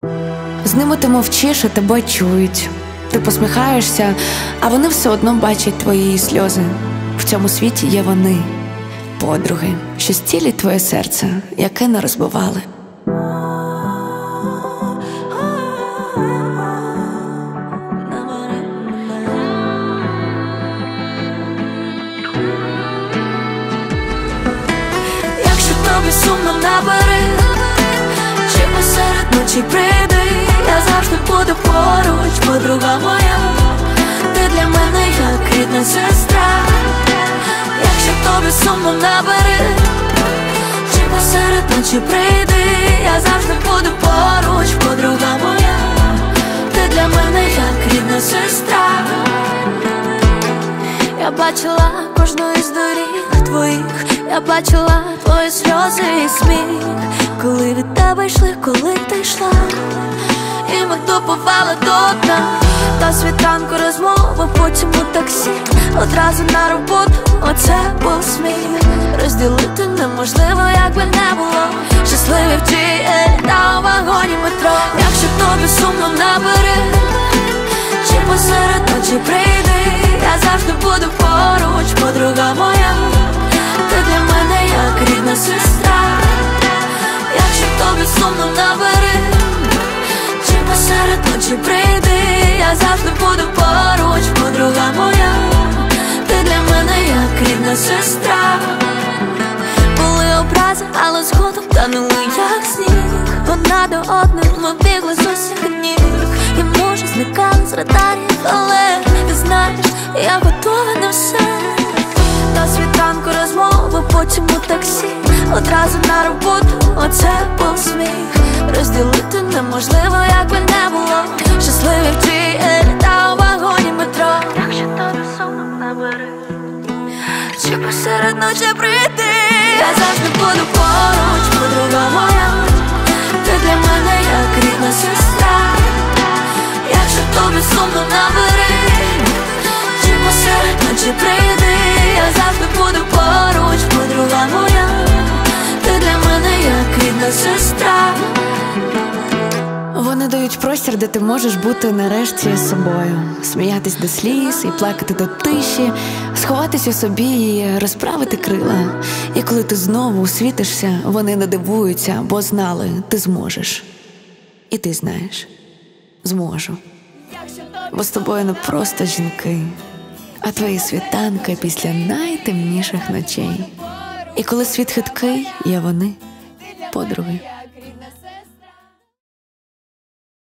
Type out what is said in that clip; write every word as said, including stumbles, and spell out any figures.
З ними ти мовчиш, а тебе чують. Ти посміхаєшся, а вони все одно бачать твої сльози. В цьому світі є вони, подруги, що зцілять твоє серце, яке не розбивали. Якщо тобі сумно, набери, чи посеред ночі прийди, я завжди буду поруч, подруга моя. Ти для мене як рідна сестра. Якщо тобі сумно, набери, чи посеред ночі прийди, я завжди буду поруч, подруга моя. Ти для мене як рідна сестра. Я бачила кожну із доріг твоїх, я бачила твої сльози і сміх, коли від тебе йшли, коли ти йшла, і ми допивали до дна. Та світанку розмови, потім у таксі, одразу на роботу, оце був сміх. Розділити неможливо, як би не було, щасливі в джі-елі та у вагоні метро. Якщо тобі сумно, набери, чи посеред ночі прийди, я завжди буду поруч, подруга моя. Ти для мене як рідна сестра. Якщо тобі сумно, набери, чи посеред ночі прийди, я завжди буду поруч, подруга моя. Ти для мене як рідна сестра. Були образи, але згодом танули як сніг. Одна до одної ми бігли з усіх ніг, і може зникали з радарів, але ти знаєш, я готова на все. Та світанку розмови, потім у таксі, одразу на роботу, оце був сміх. Розділити неможливо, як би не було, щасливі в джі-елі та у вагоні метро. Якщо тобі сумно, набери, чи посеред ночі прийди, я завжди буду поруч, подруга моя. Ти для мене як рідна сестра. Якщо тобі сумно, набери, чи посеред ночі прийди, я завжди буду поруч, подруга моя. Ти для мене як рідна сестра. Вони дають простір, де ти можеш бути нарешті собою, сміятись до сліз і плакати до тиші, сховатися собі і розправити крила. І коли ти знову світишся, вони не дивуються, бо знали, ти зможеш. І ти знаєш, зможу. Бо з тобою не просто жінки, а твої світанки після найтемніших ночей. І коли світ хиткий, є вони, подруги.